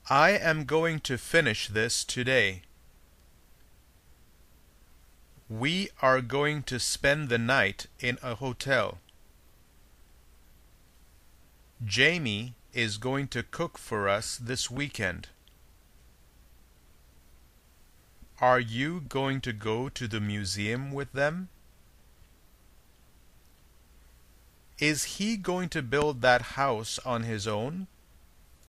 I am going to finish this today. We are going to spend the night in a hotel. Jamie is going to cook for us this weekend. Are you going to go to the museum with them? Is he going to build that house on his own?